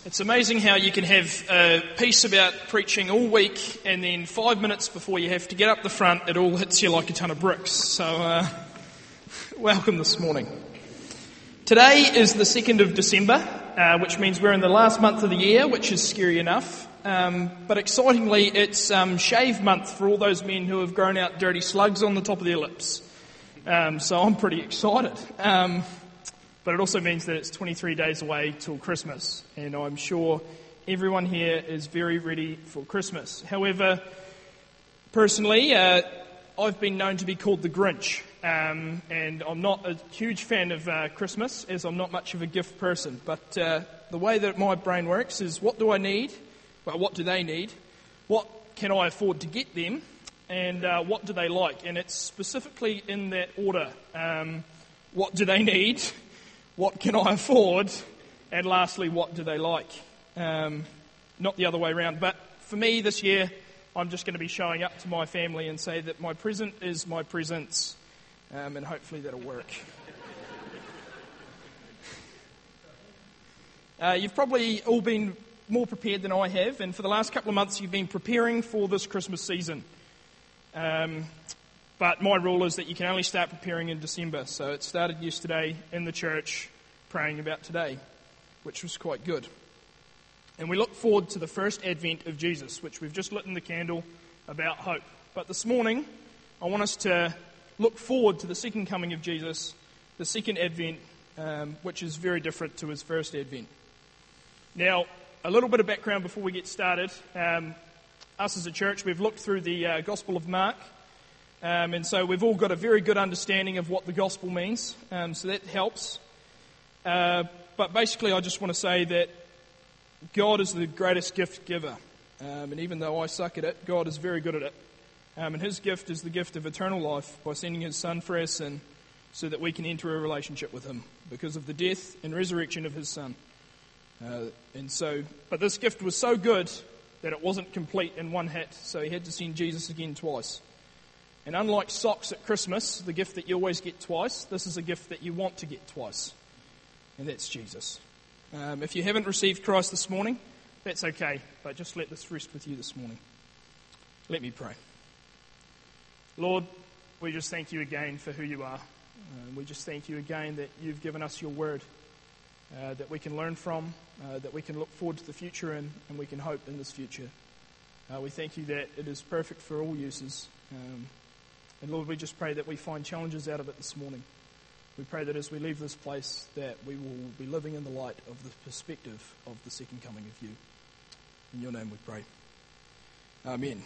It's amazing how you can have a piece about preaching all week and then 5 minutes before you have to get up the front, it all hits you like a ton of bricks. So, welcome this morning. Today is the 2nd of December, which means we're in the last month of the year, which is scary enough. But excitingly, it's shave month for all those men who have grown out dirty slugs on the top of their lips. So I'm pretty excited. But it also means that it's 23 days away till Christmas, and I'm sure everyone here is very ready for Christmas. However, personally, I've been known to be called the Grinch, and I'm not a huge fan of Christmas, as I'm not much of a gift person. But the way that my brain works is, what do I need? Well, what do they need? What can I afford to get them? And what do they like? And it's specifically in that order. What do they need? What can I afford? And lastly, what do they like? Not the other way around. But for me this year, I'm just going to be showing up to my family and say that my present is my presents. And hopefully that'll work. You've probably all been more prepared than I have. And for the last couple of months, you've been preparing for this Christmas season. But my rule is that you can only start preparing in December. So it started yesterday in the church, praying about today, which was quite good. And we look forward to the first advent of Jesus, which we've just lit in the candle about hope. But this morning, I want us to look forward to the second coming of Jesus, the second advent, which is very different to his first advent. Now, a little bit of background before we get started. Us as a church, we've looked through the Gospel of Mark. And so we've all got a very good understanding of what the gospel means, so that helps. But basically I just want to say that God is the greatest gift giver. And even though I suck at it, God is very good at it. And his gift is the gift of eternal life by sending his son for our sin so that we can enter a relationship with him because of the death and resurrection of his son. But this gift was so good that it wasn't complete in one hit, so he had to send Jesus again twice. And unlike socks at Christmas, the gift that you always get twice, this is a gift that you want to get twice. And that's Jesus. If you haven't received Christ this morning, that's okay. But just let this rest with you this morning. Let me pray. Lord, we just thank you again for who you are. We just thank you again that you've given us your word, that we can learn from, that we can look forward to the future and we can hope in this future. We thank you that it is perfect for all uses. And Lord, we just pray that we find challenges out of it this morning. We pray that as we leave this place, that we will be living in the light of the perspective of the second coming of you. In your name we pray. Amen.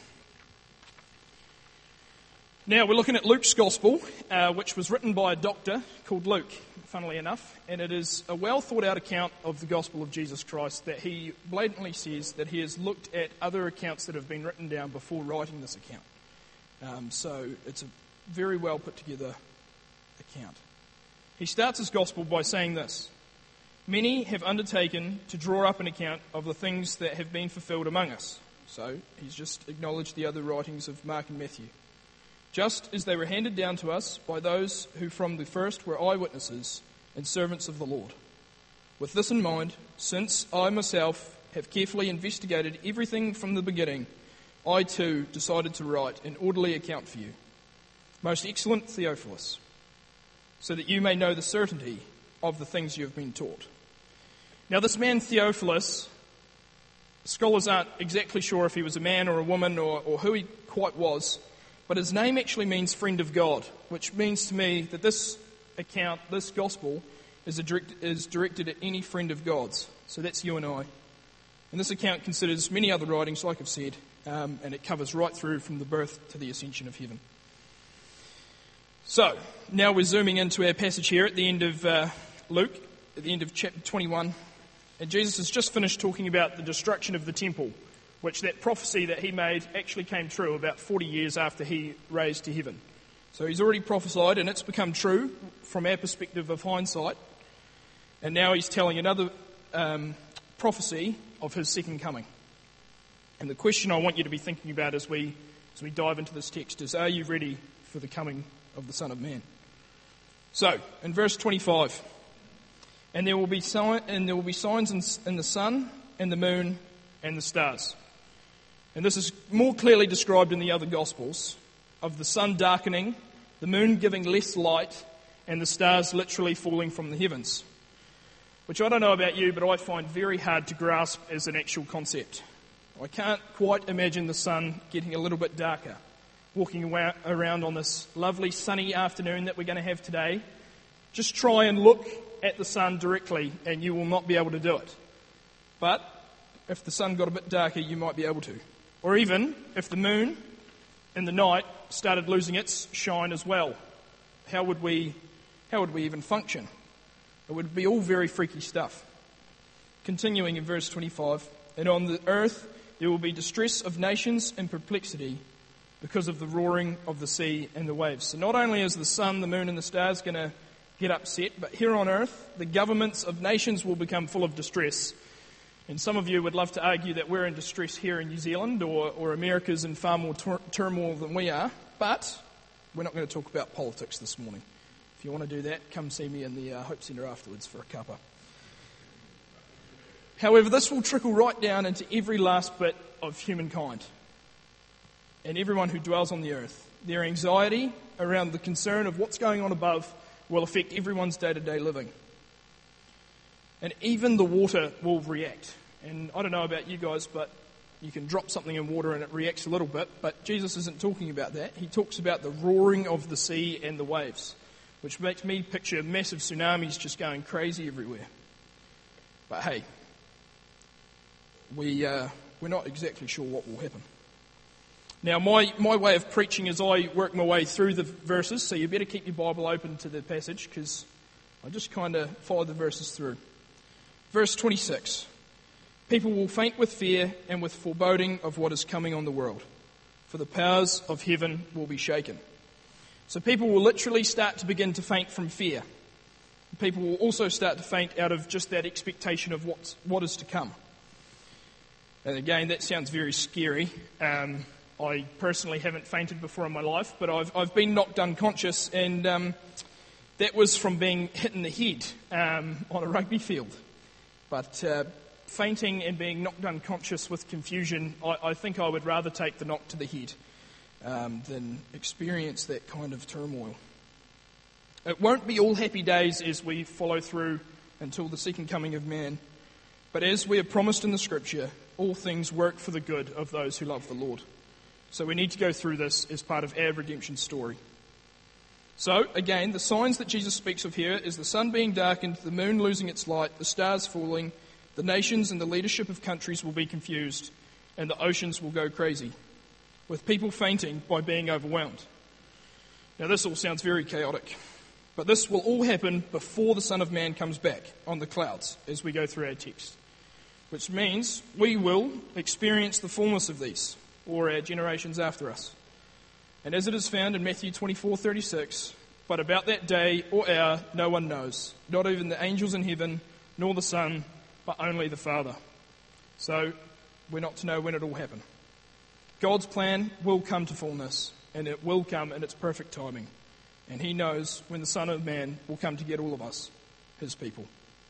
Now we're looking at Luke's Gospel, which was written by a doctor called Luke, funnily enough. And it is a well thought out account of the Gospel of Jesus Christ that he blatantly says that he has looked at other accounts that have been written down before writing this account. So it's a very well put together account. He starts his gospel by saying this: many have undertaken to draw up an account of the things that have been fulfilled among us. So he's just acknowledged the other writings of Mark and Matthew. Just as they were handed down to us by those who from the first were eyewitnesses and servants of the Lord. With this in mind, since I myself have carefully investigated everything from the beginning, I too decided to write an orderly account for you, most excellent Theophilus, so that you may know the certainty of the things you have been taught. Now this man Theophilus, scholars aren't exactly sure if he was a man or a woman or who he quite was, but his name actually means friend of God, which means to me that this account, this gospel, is directed at any friend of God's. So that's you and I. And this account considers many other writings, like I've said, and it covers right through from the birth to the ascension of heaven. So, now we're zooming into our passage here at the end of Luke, at the end of chapter 21. And Jesus has just finished talking about the destruction of the temple, which that prophecy that he made actually came true about 40 years after he raised to heaven. So he's already prophesied, and it's become true from our perspective of hindsight. And now he's telling another prophecy of his second coming. And the question I want you to be thinking about as we dive into this text is, are you ready for the coming of the Son of Man? So, in verse 25, and there will be signs in the sun and the moon and the stars. And this is more clearly described in the other Gospels, of the sun darkening, the moon giving less light, and the stars literally falling from the heavens. Which I don't know about you, but I find very hard to grasp as an actual concept. I can't quite imagine the sun getting a little bit darker, walking around on this lovely sunny afternoon that we're going to have today. Just try and look at the sun directly and you will not be able to do it. But if the sun got a bit darker, you might be able to. Or even if the moon in the night started losing its shine as well. How would we even function? It would be all very freaky stuff. Continuing in verse 25, and on the earth there will be distress of nations and perplexity because of the roaring of the sea and the waves. So not only is the sun, the moon and the stars going to get upset, but here on earth the governments of nations will become full of distress. And some of you would love to argue that we're in distress here in New Zealand or America's in far more turmoil than we are, but we're not going to talk about politics this morning. If you want to do that, come see me in the Hope Centre afterwards for a cuppa. However, this will trickle right down into every last bit of humankind and everyone who dwells on the earth. Their anxiety around the concern of what's going on above will affect everyone's day-to-day living. And even the water will react. And I don't know about you guys, but you can drop something in water and it reacts a little bit. But Jesus isn't talking about that. He talks about the roaring of the sea and the waves, which makes me picture massive tsunamis just going crazy everywhere. But hey, we're not exactly sure what will happen. Now, my way of preaching is I work my way through the verses, so you better keep your Bible open to the passage because I just kind of follow the verses through. Verse 26, people will faint with fear and with foreboding of what is coming on the world, for the powers of heaven will be shaken. So people will literally start to begin to faint from fear. People will also start to faint out of just that expectation of what is to come. And again, that sounds very scary. I personally haven't fainted before in my life, but I've been knocked unconscious, and that was from being hit in the head on a rugby field. But fainting and being knocked unconscious with confusion, I think I would rather take the knock to the head than experience that kind of turmoil. It won't be all happy days as we follow through until the second coming of man, but as we are promised in the Scripture, all things work for the good of those who love the Lord. So we need to go through this as part of our redemption story. So, again, the signs that Jesus speaks of here is the sun being darkened, the moon losing its light, the stars falling, the nations and the leadership of countries will be confused, and the oceans will go crazy, with people fainting by being overwhelmed. Now, this all sounds very chaotic, but this will all happen before the Son of Man comes back on the clouds as we go through our text, which means we will experience the fullness of these, or our generations after us. And as it is found in Matthew 24:36, but about that day or hour no one knows, not even the angels in heaven, nor the Son, but only the Father. So we're not to know when it will happen. God's plan will come to fullness, and it will come in its perfect timing. And He knows when the Son of Man will come to get all of us, His people.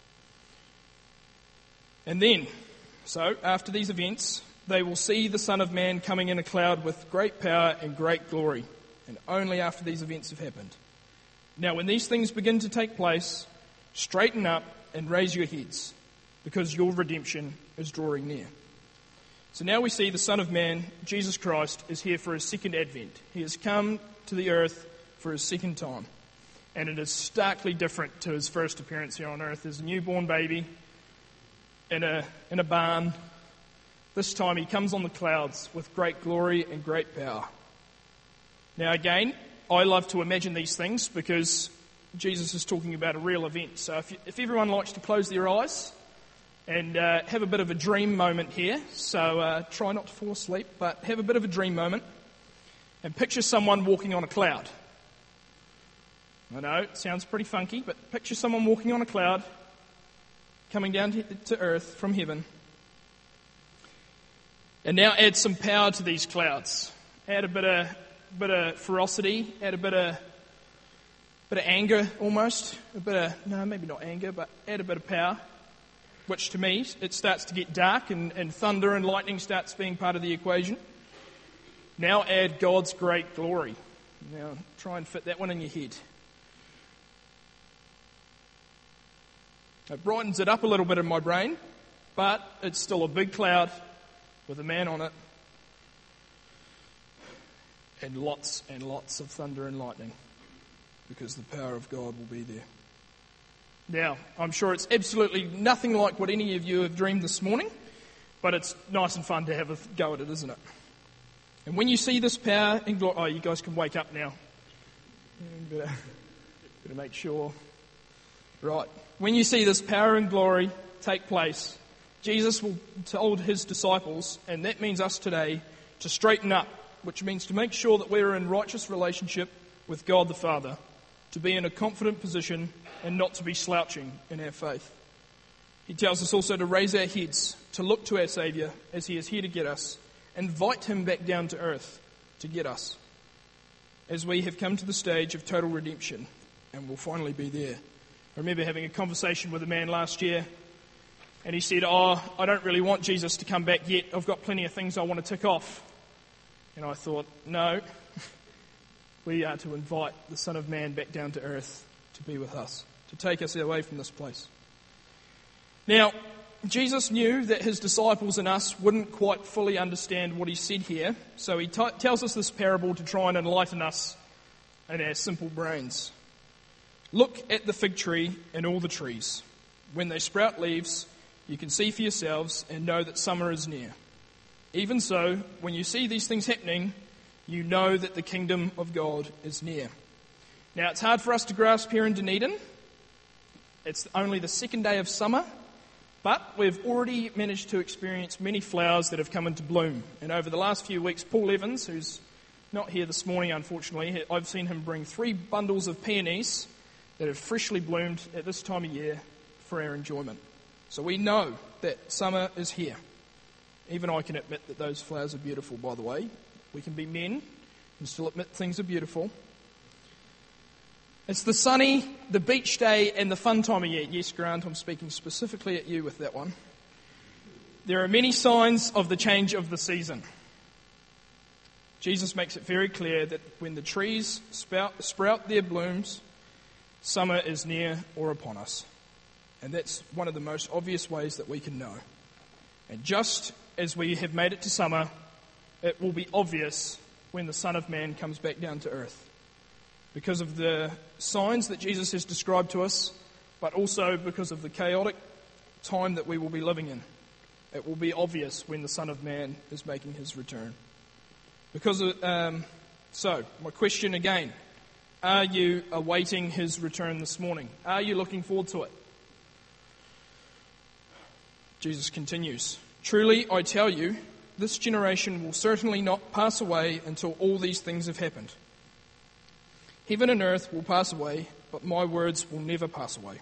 And then, so after these events, they will see the Son of Man coming in a cloud with great power and great glory, and only after these events have happened. Now, when these things begin to take place, straighten up and raise your heads, because your redemption is drawing near. So now we see the Son of Man, Jesus Christ, is here for His second advent. He has come to the earth for His second time, and it is starkly different to His first appearance here on earth as a newborn baby in a barn. This time He comes on the clouds with great glory and great power. Now again, I love to imagine these things because Jesus is talking about a real event. So if everyone likes to close their eyes and have a bit of a dream moment here, so try not to fall asleep, but have a bit of a dream moment and picture someone walking on a cloud. I know, it sounds pretty funky, but picture someone walking on a cloud coming down to earth from heaven. And now add some power to these clouds. Add a bit of ferocity. Add a bit of anger almost. No, maybe not anger, but add a bit of power. which to me, it starts to get dark and thunder and lightning starts being part of the equation. Now add God's great glory. Now try and fit that one in your head. It brightens it up a little bit in my brain, but it's still a big cloud with a man on it and lots of thunder and lightning, because the power of God will be there. Now, I'm sure it's absolutely nothing like what any of you have dreamed this morning, but it's nice and fun to have a go at it, isn't it? And when you see this power and glory... Oh, you guys can wake up now. Better make sure. Right. When you see this power and glory take place, Jesus will told his disciples, and that means us today, to straighten up, which means to make sure that we're in righteous relationship with God the Father, to be in a confident position and not to be slouching in our faith. He tells us also to raise our heads, to look to our Saviour as he is here to get us, invite him back down to earth to get us, as we have come to the stage of total redemption and will finally be there. I remember having a conversation with a man last year, and he said, I don't really want Jesus to come back yet. I've got plenty of things I want to tick off. And I thought, no, we are to invite the Son of Man back down to earth to be with us, to take us away from this place. Now, Jesus knew that his disciples and us wouldn't quite fully understand what he said here, so he tells us this parable to try and enlighten us in our simple brains. Look at the fig tree and all the trees. When they sprout leaves, you can see for yourselves and know that summer is near. Even so, when you see these things happening, you know that the kingdom of God is near. Now, it's hard for us to grasp here in Dunedin. It's only the second day of summer, but we've already managed to experience many flowers that have come into bloom. And over the last few weeks, Paul Evans, who's not here this morning, unfortunately, I've seen him bring 3 bundles of peonies that have freshly bloomed at this time of year for our enjoyment. So we know that summer is here. Even I can admit that those flowers are beautiful, by the way. We can be men and still admit things are beautiful. It's the sunny, the beach day, and the fun time of year. Yes, Grant, I'm speaking specifically at you with that one. There are many signs of the change of the season. Jesus makes it very clear that when the trees sprout their blooms, summer is near or upon us. And that's one of the most obvious ways that we can know. And just as we have made it to summer, it will be obvious when the Son of Man comes back down to earth. Because of the signs that Jesus has described to us, but also because of the chaotic time that we will be living in. It will be obvious when the Son of Man is making his return. So, my question again, are you awaiting his return this morning? Are you looking forward to it? Jesus continues, "Truly, I tell you, this generation will certainly not pass away until all these things have happened. Heaven and earth will pass away, but my words will never pass away."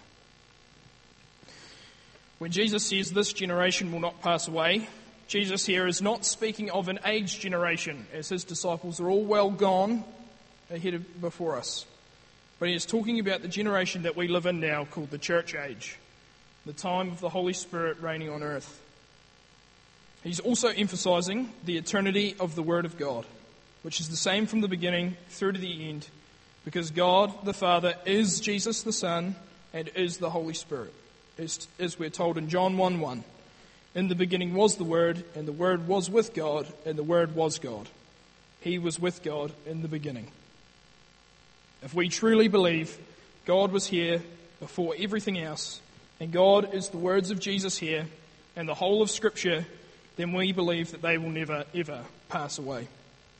When Jesus says this generation will not pass away, Jesus here is not speaking of an aged generation, as his disciples are all well gone before us. But he is talking about the generation that we live in now, called the church age, the time of the Holy Spirit reigning on earth. He's also emphasizing the eternity of the Word of God, which is the same from the beginning through to the end, because God the Father is Jesus the Son and is the Holy Spirit, as we're told in John 1:1. "In the beginning was the Word, and the Word was with God, and the Word was God. He was with God in the beginning." If we truly believe God was here before everything else, and God is the words of Jesus here, and the whole of Scripture, then we believe that they will never, ever pass away.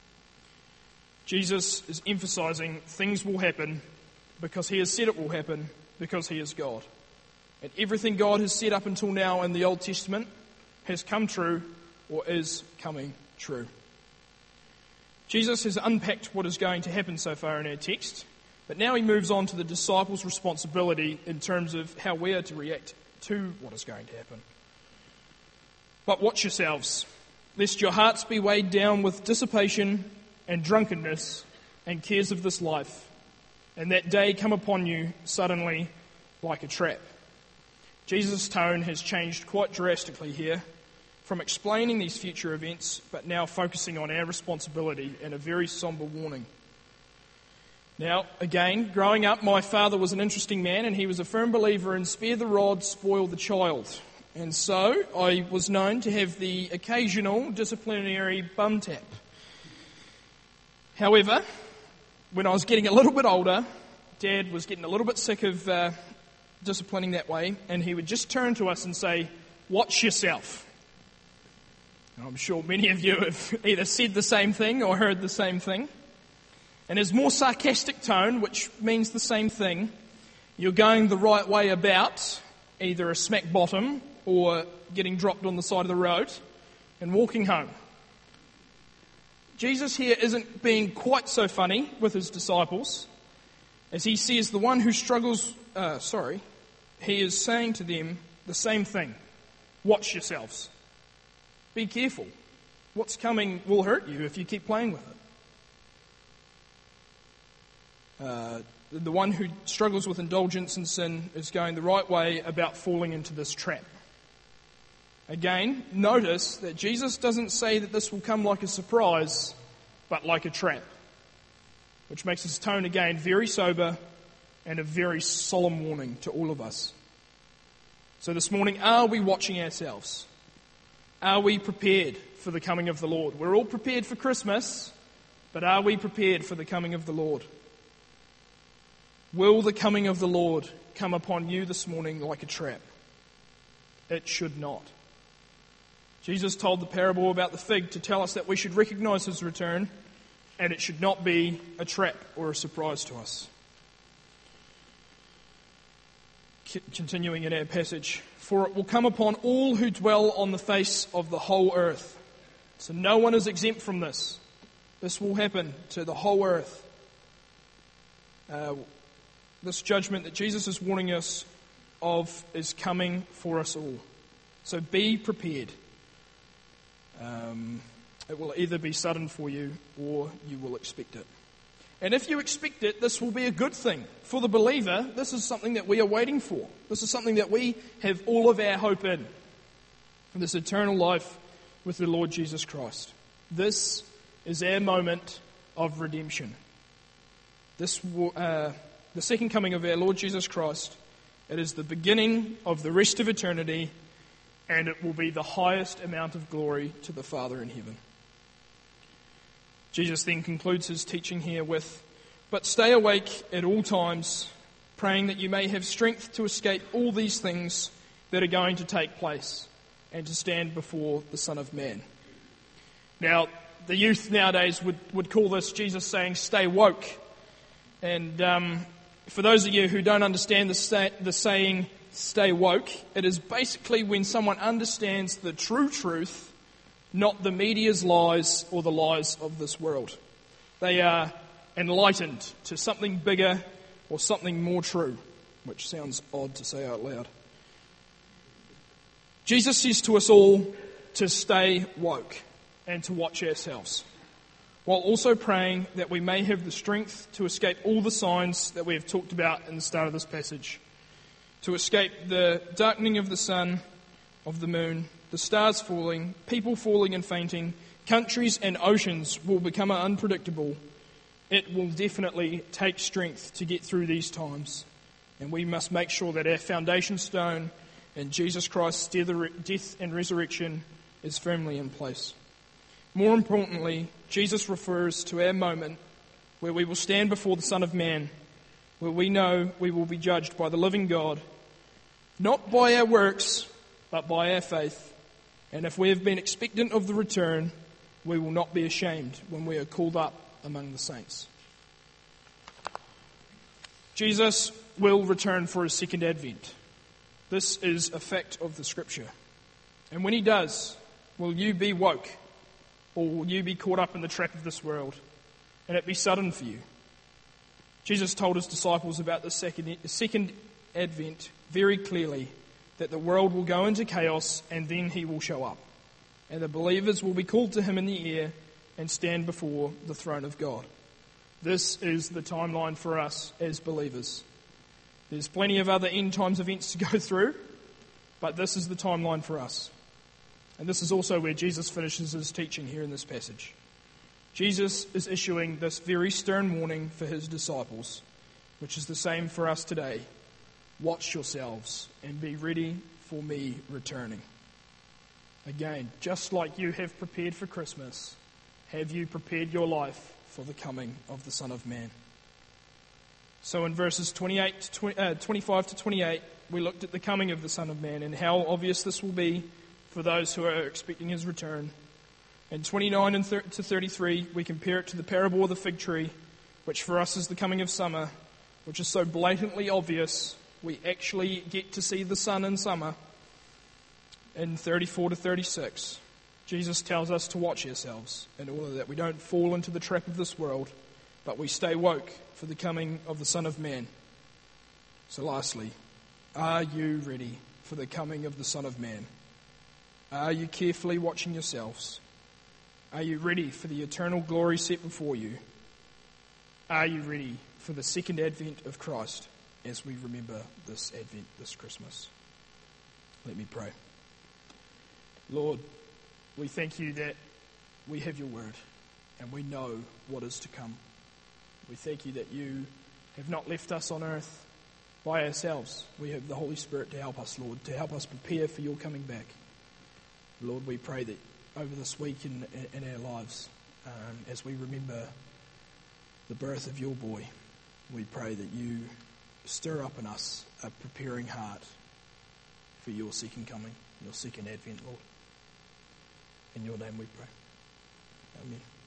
Jesus is emphasizing things will happen because he has said it will happen, because he is God. And everything God has said up until now in the Old Testament has come true or is coming true. Jesus has unpacked what is going to happen so far in our text, but now he moves on to the disciples' responsibility in terms of how we are to react to what is going to happen. "But watch yourselves, lest your hearts be weighed down with dissipation and drunkenness and cares of this life, and that day come upon you suddenly like a trap. Jesus' tone has changed quite drastically here, from explaining these future events, but now focusing on our responsibility and a very somber warning. Now, again, growing up, my father was an interesting man, and he was a firm believer in spare the rod, spoil the child. And so I was known to have the occasional disciplinary bum tap. However, when I was getting a little bit older, Dad was getting a little bit sick of disciplining that way, and he would just turn to us and say, "Watch yourself." And I'm sure many of you have either said the same thing or heard the same thing. In his more sarcastic tone, which means the same thing, you're going the right way about either a smack bottom or getting dropped on the side of the road and walking home. Jesus here isn't being quite so funny with his disciples, as he says the one who struggles, he is saying to them the same thing. Watch yourselves. Be careful. What's coming will hurt you if you keep playing with it. The one who struggles with indulgence and sin is going the right way about falling into this trap. Again, notice that Jesus doesn't say that this will come like a surprise, but like a trap, which makes his tone again very sober and a very solemn warning to all of us. So this morning, are we watching ourselves? Are we prepared for the coming of the Lord? We're all prepared for Christmas, but are we prepared for the coming of the Lord? Will the coming of the Lord come upon you this morning like a trap? It should not. Jesus told the parable about the fig to tell us that we should recognize his return, and it should not be a trap or a surprise to us. Continuing in our passage, for it will come upon all who dwell on the face of the whole earth. So no one is exempt from this. This will happen to the whole earth. This judgment that Jesus is warning us of is coming for us all. So be prepared. It will either be sudden for you or you will expect it. And if you expect it, this will be a good thing. For the believer, this is something that we are waiting for. This is something that we have all of our hope in. For this eternal life with the Lord Jesus Christ. This is our moment of redemption. The second coming of our Lord Jesus Christ, it is the beginning of the rest of eternity, and it will be the highest amount of glory to the Father in heaven. Jesus then concludes his teaching here with, "But stay awake at all times, praying that you may have strength to escape all these things that are going to take place, and to stand before the Son of Man." Now, the youth nowadays would call this Jesus saying, "Stay woke." And for those of you who don't understand the saying, "stay woke," it is basically when someone understands the true truth, not the media's lies or the lies of this world. They are enlightened to something bigger or something more true, which sounds odd to say out loud. Jesus says to us all to stay woke and to watch ourselves, while also praying that we may have the strength to escape all the signs that we have talked about in the start of this passage, to escape the darkening of the sun, of the moon, the stars falling, people falling and fainting, countries and oceans will become unpredictable. It will definitely take strength to get through these times, and we must make sure that our foundation stone in Jesus Christ's death and resurrection is firmly in place. More importantly, Jesus refers to our moment where we will stand before the Son of Man, where we know we will be judged by the living God, not by our works, but by our faith. And if we have been expectant of the return, we will not be ashamed when we are called up among the saints. Jesus will return for his second advent. This is a fact of the Scripture. And when he does, will you be woke, or will you be caught up in the trap of this world, and it be sudden for you? Jesus told his disciples about the second advent very clearly, that the world will go into chaos and then he will show up. And the believers will be called to him in the air and stand before the throne of God. This is the timeline for us as believers. There's plenty of other end times events to go through, But this is the timeline for us. And this is also where Jesus finishes his teaching here in this passage. Jesus is issuing this very stern warning for his disciples, which is the same for us today. Watch yourselves and be ready for me returning. Again, just like you have prepared for Christmas, have you prepared your life for the coming of the Son of Man? So in verses 25 to 28, we looked at the coming of the Son of Man and how obvious this will be for those who are expecting his return. In 29 to 33, we compare it to the parable of the fig tree, which for us is the coming of summer, which is so blatantly obvious, we actually get to see the sun in summer. In 34 to 36, Jesus tells us to watch ourselves in order that we don't fall into the trap of this world, but we stay woke for the coming of the Son of Man. So lastly, are you ready for the coming of the Son of Man? Are you carefully watching yourselves? Are you ready for the eternal glory set before you? Are you ready for the second advent of Christ as we remember this Advent, this Christmas? Let me pray. Lord, we thank you that we have your word and we know what is to come. We thank you that you have not left us on earth by ourselves. We have the Holy Spirit to help us, Lord, to help us prepare for your coming back. Lord, we pray that over this week in our lives, as we remember the birth of your boy, we pray that you stir up in us a preparing heart for your second coming, your second advent, Lord. In your name we pray. Amen.